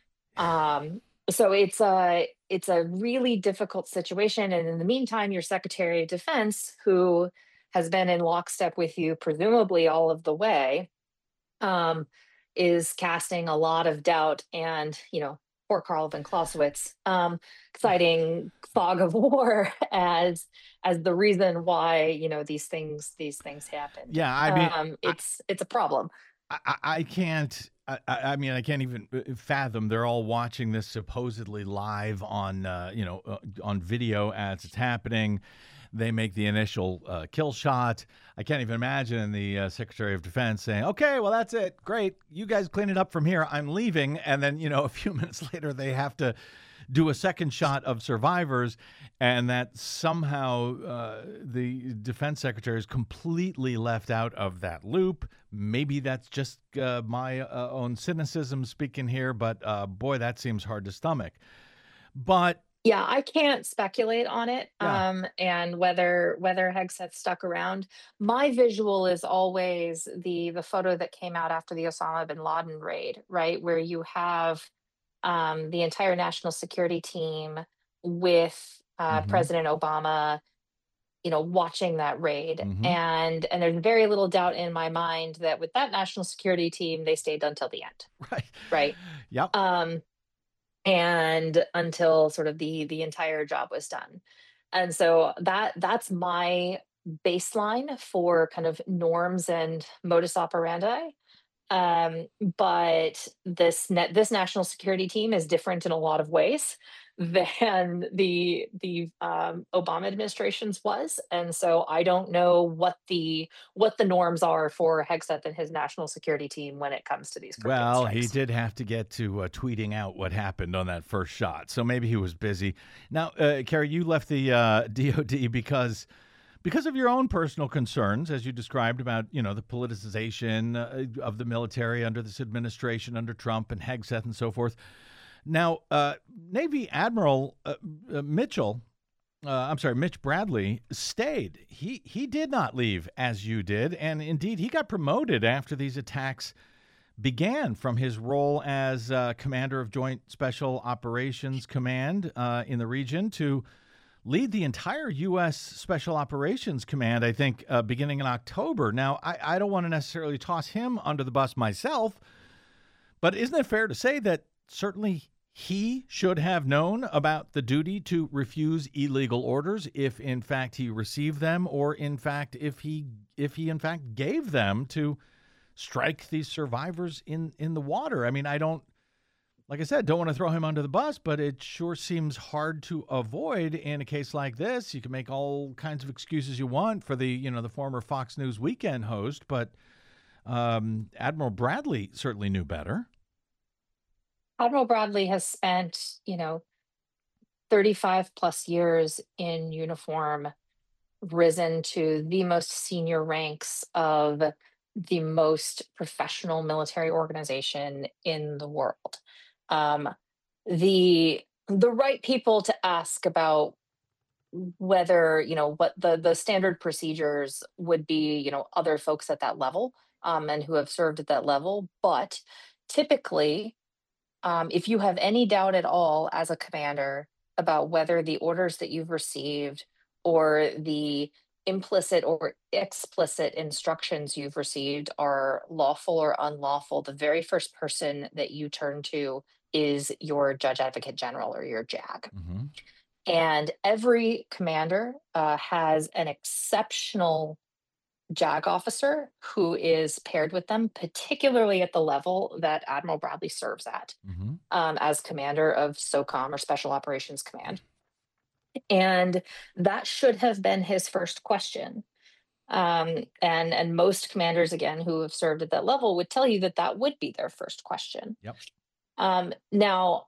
Um, so it's a it's a really difficult situation. And in the meantime, your Secretary of Defense, who has been in lockstep with you presumably all of the way, um, is casting a lot of doubt and, you know, poor Karl von Clausewitz, um, citing fog of war as as the reason why, you know, these things these things happened. Yeah. I mean, Um, I, it's it's a problem. I, I I can't. I, I I mean, I can't even uh, fathom. They're all watching this supposedly live on, uh, you know, uh, on video as it's happening. They make the initial uh, kill shot. I can't even imagine the uh, Secretary of Defense saying, "Okay, well, that's it. Great, you guys clean it up from here. I'm leaving." And then, you know, a few minutes later, they have to do a second shot of survivors, and that somehow uh, the defense secretary is completely left out of that loop. Maybe that's just uh, my uh, own cynicism speaking here, but uh, boy, that seems hard to stomach. But Yeah, I can't speculate on it, yeah, um, and whether whether Hegseth stuck around. My visual is always the the photo that came out after the Osama bin Laden raid, right, where you have um, the entire national security team with uh, mm-hmm, President Obama, you know, watching that raid, mm-hmm, and and there's very little doubt in my mind that with that national security team, they stayed until the end, right, right? yep, Um, and until sort of the the entire job was done. And so that that's my baseline for kind of norms and modus operandi. Um, but this net this national security team is different in a lot of ways than the the um, Obama administration's was, and so I don't know what the what the norms are for Hegseth and his national security team when it comes to these cryptid well, he strikes. did have to get to uh, tweeting out what happened on that first shot, so maybe he was busy. Now, uh, Carrie, you left the uh, D O D because because of your own personal concerns, as you described about, you know, the politicization uh, of the military under this administration, under Trump and Hegseth and so forth. Now, uh, Navy Admiral uh, uh, Mitchell. Uh, I'm sorry, Mitch Bradley stayed. He he did not leave as you did, and indeed he got promoted after these attacks began from his role as uh, commander of Joint Special Operations Command uh, in the region to lead the entire U S Special Operations Command, I think, uh, beginning in October. Now, I, I don't want to necessarily toss him under the bus myself, but isn't it fair to say that certainly he should have known about the duty to refuse illegal orders if, in fact, he received them, or, in fact, if he if he, in fact, gave them to strike these survivors in, in the water? I mean, I don't like I said, don't want to throw him under the bus, but it sure seems hard to avoid in a case like this. You can make all kinds of excuses you want for the, you know, the former Fox News weekend host, but um, Admiral Bradley certainly knew better. Admiral Bradley has spent, you know, thirty-five plus years in uniform, risen to the most senior ranks of the most professional military organization in the world. Um, the the right people to ask about whether, you know, what the the standard procedures would be, you know, other folks at that level, um, and who have served at that level. But typically, um, if you have any doubt at all as a commander about whether the orders that you've received or the implicit or explicit instructions you've received are lawful or unlawful, the very first person that you turn to is your Judge Advocate General, or your J A G. Mm-hmm. And every commander uh, has an exceptional J A G officer who is paired with them, particularly at the level that Admiral Bradley serves at, Mm-hmm. um, as commander of SOCOM, or Special Operations Command. And that should have been his first question. Um, and and most commanders, again, who have served at that level would tell you that that would be their first question. Yep. Um, now,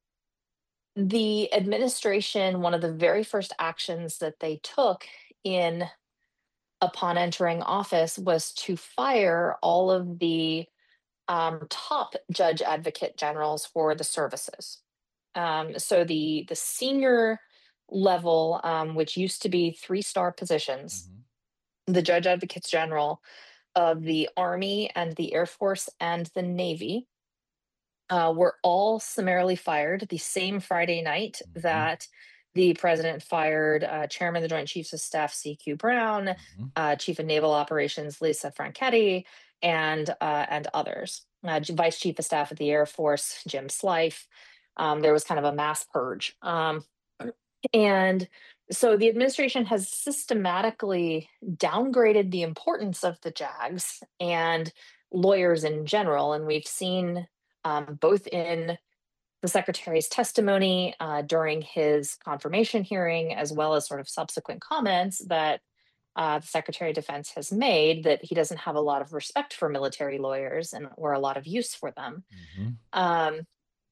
the administration, one of the very first actions that they took in upon entering office was to fire all of the um, top judge advocate generals for the services. Um, so the the senior level, um, which used to be three star positions, Mm-hmm. the judge advocates general of the Army and the Air Force and the Navy, uh, were all summarily fired the same Friday night Mm-hmm. that the president fired uh, Chairman of the Joint Chiefs of Staff C Q Brown, Mm-hmm. uh, Chief of Naval Operations Lisa Franchetti, and uh, and others. Uh, J- Vice Chief of Staff of the Air Force Jim Slife. Um, there was kind of a mass purge, um, and so the administration has systematically downgraded the importance of the J A Gs and lawyers in general, and we've seen um, both in the secretary's testimony uh, during his confirmation hearing, as well as sort of subsequent comments that uh, the Secretary of Defense has made, that he doesn't have a lot of respect for military lawyers and or a lot of use for them. Mm-hmm. Um,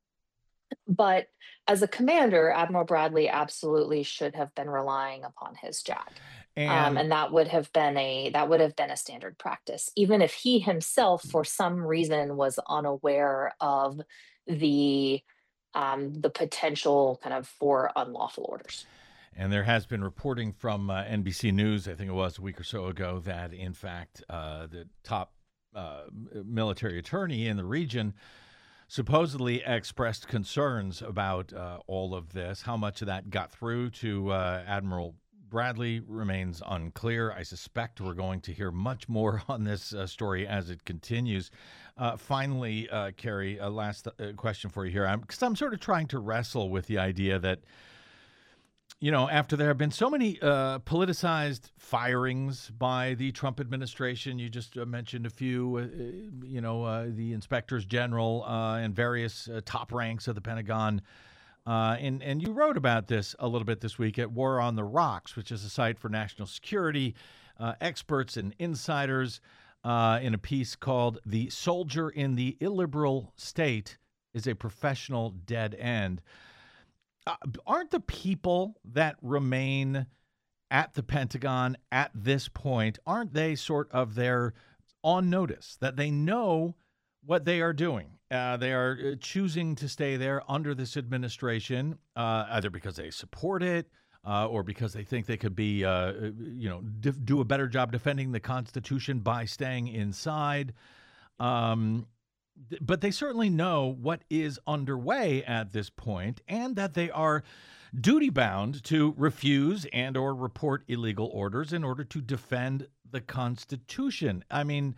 but as a commander, Admiral Bradley absolutely should have been relying upon his J A G. And, Um, and that would have been a that would have been a standard practice, even if he himself, for some reason, was unaware of the um, the potential kind of for unlawful orders. and there has been reporting from uh, N B C News, I think it was a week or so ago, that in fact uh, the top uh, military attorney in the region supposedly expressed concerns about uh, all of this. How much of that got through to uh, Admiral Bradley remains unclear. I suspect we're going to hear much more on this uh, story as it continues. Uh, finally, uh, Carrie, a last uh, question for you here, because I'm, I'm sort of trying to wrestle with the idea that, you know, after there have been so many uh, politicized firings by the Trump administration, you just uh, mentioned a few, uh, you know, uh, the inspectors general uh, and various uh, top ranks of the Pentagon. Uh, and, and you wrote about this a little bit this week at War on the Rocks, which is a site for national security uh, experts and insiders, uh, in a piece called "The Soldier in the Illiberal State is a Professional Dead End." Uh, aren't the people that remain at the Pentagon at this point, aren't they sort of there on notice that they know what they are doing? Uh, they are choosing to stay there under this administration, uh, either because they support it uh, or because they think they could be, uh, you know, dif- do a better job defending the Constitution by staying inside. Um, th- but they certainly know what is underway at this point, and that they are duty-bound to refuse and or report illegal orders in order to defend the Constitution. I mean,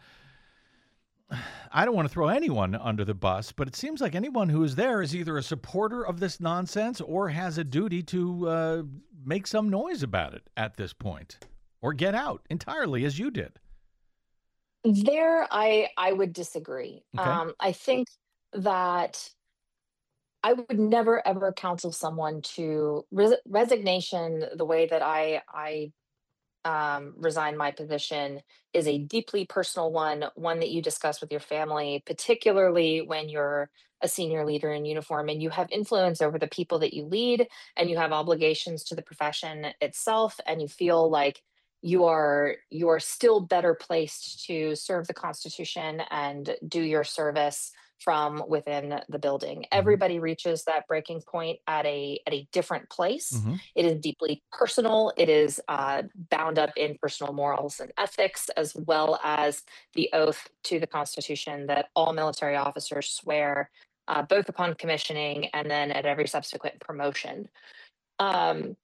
I don't want to throw anyone under the bus, but it seems like anyone who is there is either a supporter of this nonsense or has a duty to uh, make some noise about it at this point, or get out entirely, as you did. There, I I would disagree. Okay. Um, I think that I would never ever counsel someone to res- resignation. The way that I I um, resign my position is a deeply personal one, one that you discuss with your family, particularly when you're a senior leader in uniform and you have influence over the people that you lead and you have obligations to the profession itself, and you feel like you are you are still better placed to serve the Constitution and do your service from within the building. Hmm. Everybody reaches that breaking point at a at a different place. Hmm. It is deeply personal. It is uh, bound up in personal morals and ethics, as well as the oath to the Constitution that all military officers swear, uh, both upon commissioning and then at every subsequent promotion. Um,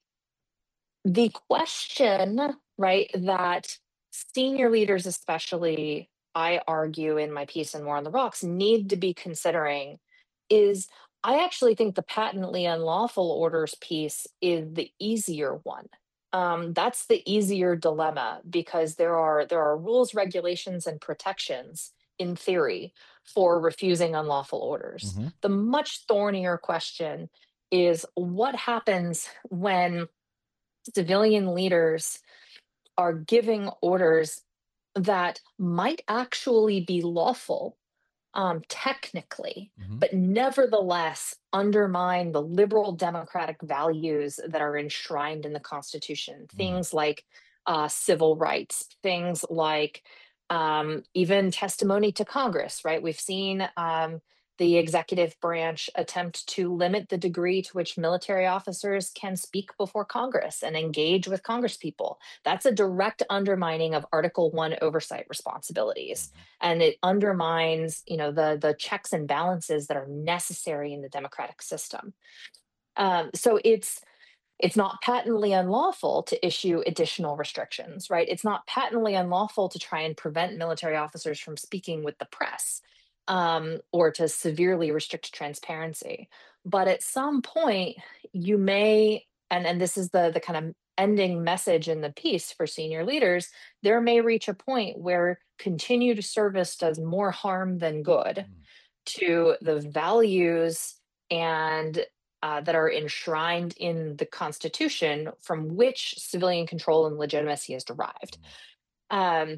the question, right, that senior leaders, especially, I argue in my piece in War on the Rocks, need to be considering is I actually think the patently unlawful orders piece is the easier one. Um, that's the easier dilemma because there are there are rules, regulations, and protections in theory for refusing unlawful orders. Hmm. The much thornier question is what happens when civilian leaders are giving orders that might actually be lawful, um, technically, Hmm. but nevertheless undermine the liberal democratic values that are enshrined in the Constitution. Hmm. Things like uh, civil rights, things like um, even testimony to Congress, right? We've seen um, the executive branch attempt to limit the degree to which military officers can speak before Congress and engage with Congresspeople. That's a direct undermining of Article One oversight responsibilities, and it undermines, you know, the the checks and balances that are necessary in the democratic system. Um, so it's it's not patently unlawful to issue additional restrictions, right? It's not patently unlawful to try and prevent military officers from speaking with the press, um, or to severely restrict transparency. But at some point, you may, and, and this is the, the kind of ending message in the piece for senior leaders, there may reach a point where continued service does more harm than good to the values and uh, that are enshrined in the Constitution from which civilian control and legitimacy is derived, um,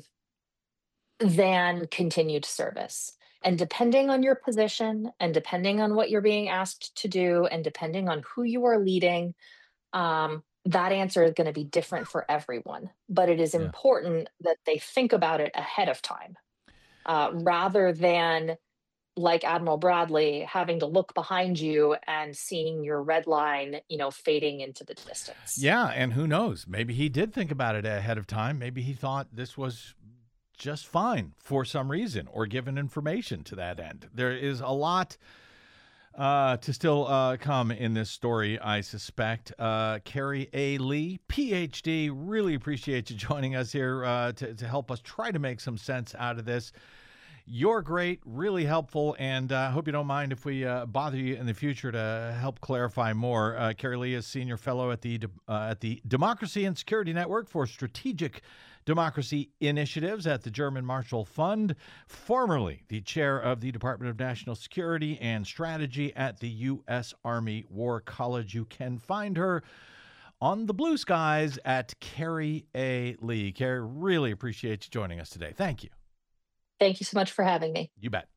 than continued service. And depending on your position and depending on what you're being asked to do and depending on who you are leading, um, that answer is going to be different for everyone. But it is Yeah. important that they think about it ahead of time, uh, rather than like Admiral Bradley, having to look behind you and seeing your red line, you know, fading into the distance. Yeah, and who knows? Maybe he did think about it ahead of time. Maybe he thought this was just fine for some reason, or given information to that end. There is a lot uh, to still uh, come in this story, I suspect. Uh, Carrie A. Lee, P H D, really appreciate you joining us here uh, to, to help us try to make some sense out of this. You're great, really helpful, and I uh, hope you don't mind if we uh, bother you in the future to help clarify more. Uh, Carrie Lee is Senior Fellow at the uh, at the Democracy and Security Network for Strategic Democracy Initiatives at the German Marshall Fund, formerly the chair of the Department of National Security and Strategy at the U S Army War College. You can find her on the blue skies at Carrie A. Lee. Carrie, really appreciate you joining us today. Thank you. Thank you so much for having me. You bet.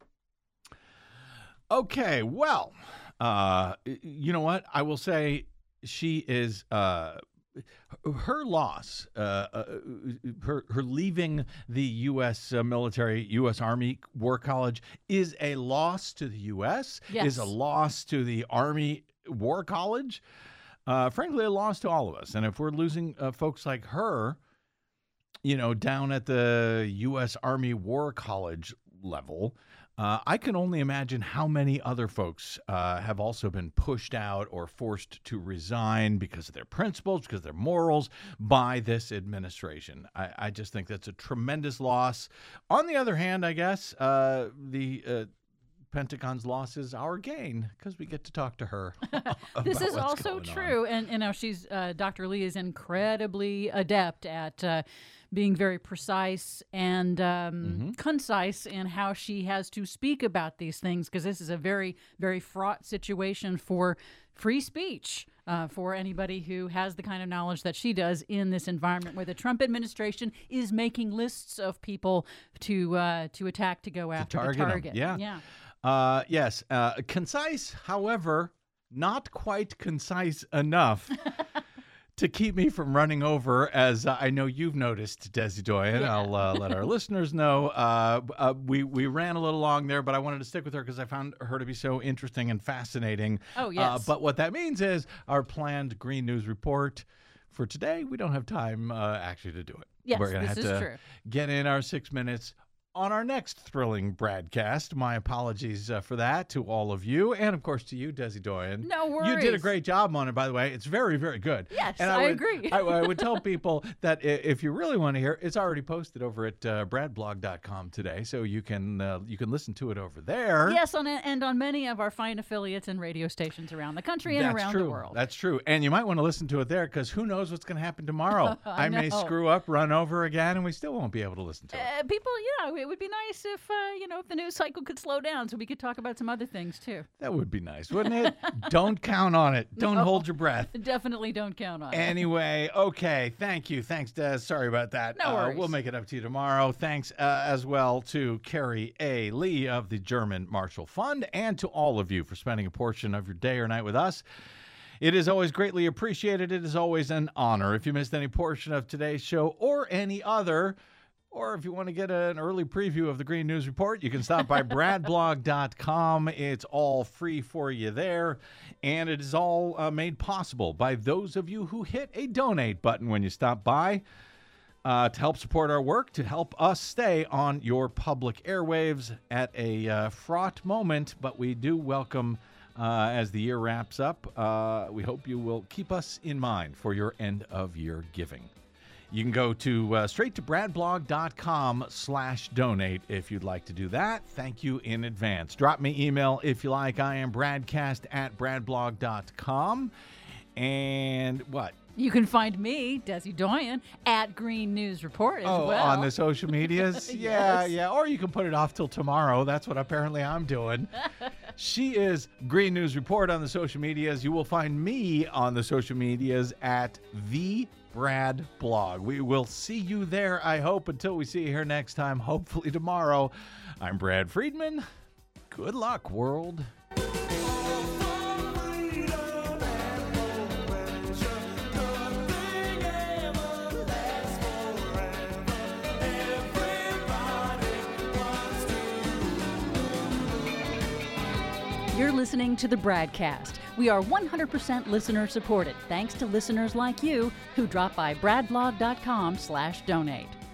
Okay, well, uh, you know what? I will say she is, uh, her loss, uh, uh, her, her leaving the U S uh, military, U S Army War College is a loss to the U S, Yes. is a loss to the Army War College, uh, frankly, a loss to all of us. And if we're losing uh, folks like her, you know, down at the U S Army War College level, uh, I can only imagine how many other folks uh, have also been pushed out or forced to resign because of their principles, because of their morals by this administration. I, I just think that's a tremendous loss. On the other hand, I guess uh, the uh, Pentagon's loss is our gain because we get to talk to her. This is what's also going on. true, and you know she's uh, Doctor Lee is incredibly adept at uh, being very precise and um, Mm-hmm. concise in how she has to speak about these things, because this is a very, very fraught situation for free speech uh, for anybody who has the kind of knowledge that she does in this environment where the Trump administration is making lists of people to uh, to attack, to go after, target the 'em. target. Yeah. Yeah. Uh, yes, uh, concise, however, not quite concise enough to keep me from running over, as uh, I know you've noticed, Desi Doyen. Yeah. I'll uh, let our listeners know. Uh, uh, we, we ran a little long there, but I wanted to stick with her because I found her to be so interesting and fascinating. Oh, Uh, yes. but what that means is our planned Green News Report for today, we don't have time uh, actually to do it. Yes, We're gonna this have is to true. get in our six minutes on our next thrilling broadcast. My apologies uh, for that to all of you, and of course to you, Desi Doyen. No You did a worries. great job on it, by the way. It's very, very good. Yes, and I would, agree. I, I would tell people that i- if you really want to hear, it's already posted over at uh, brad blog dot com today, so you can uh, you can listen to it over there. Yes, on a, and on many of our fine affiliates and radio stations around the country and That's around true. the world. That's true. And you might want to listen to it there because who knows what's going to happen tomorrow. I I may know. screw up, run over again, and we still won't be able to listen to it. Uh, people, you know, it would be nice if, uh, you know, if the news cycle could slow down so we could talk about some other things too. That would be nice, wouldn't it? Don't count on it. Don't No. hold your breath. Definitely don't count on it. Anyway, okay. Thank you. Thanks, Des. Sorry about that. No Uh, worries. we'll make it up to you tomorrow. Thanks uh, as well to Carrie A. Lee of the German Marshall Fund, and to all of you for spending a portion of your day or night with us. It is always greatly appreciated. It is always an honor. If you missed any portion of today's show or any other, or if you want to get an early preview of the Green News Report, you can stop by brad blog dot com. It's all free for you there. And it is all uh, made possible by those of you who hit a donate button when you stop by uh, to help support our work, to help us stay on your public airwaves at a uh, fraught moment. But we do welcome, uh, as the year wraps up, uh, we hope you will keep us in mind for your end of year giving. You can go to uh, straight to brad blog dot com slash donate if you'd like to do that. Thank you in advance. Drop me email if you like. I am bradcast at brad blog dot com. And what? You can find me, Desi Doyen, at Green News Report as Oh, well. on the social medias? Yeah, Yes. yeah. Or you can put it off till tomorrow. That's what apparently I'm doing. She is Green News Report on the social medias. You will find me on the social medias at the Brad Blog. We will see you there, I hope, until we see you here next time, hopefully tomorrow. I'm Brad Friedman. Good luck, world. You're listening to the Bradcast. We are one hundred percent listener supported, thanks to listeners like you who drop by brad blog dot com slash donate.